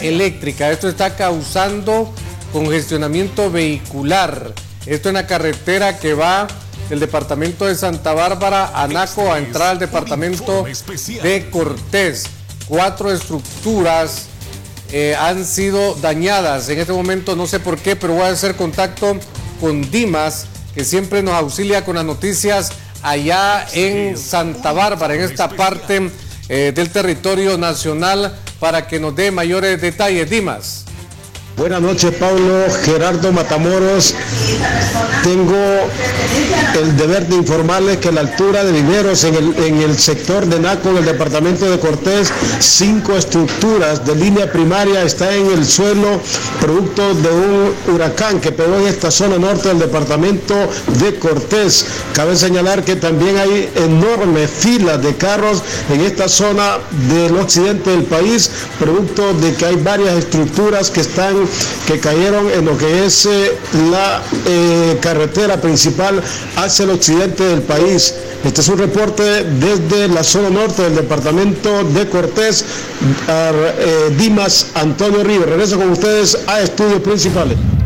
eléctrica. Esto está causando congestionamiento vehicular. Esto en la carretera que va del departamento de Santa Bárbara a Naco a entrar al departamento de Cortés. 4 estructuras han sido dañadas. En este momento no sé por qué, pero voy a hacer contacto con Dimas, que siempre nos auxilia con las noticias allá en Santa Bárbara, en esta parte del territorio nacional, para que nos dé mayores detalles. Dimas. Buenas noches, Pablo. Gerardo Matamoros. Tengo el deber de informarles que a la altura de Viveros, en el sector de Naco, en el departamento de Cortés, 5 estructuras de línea primaria están en el suelo, producto de un huracán que pegó en esta zona norte del departamento de Cortés. Cabe señalar que también hay enormes filas de carros en esta zona del occidente del país, producto de que hay varias estructuras que cayeron en lo que es la carretera principal hacia el occidente del país. Este es un reporte desde la zona norte del departamento de Cortés. Dimas Antonio Ríos. Regreso con ustedes a estudios principales.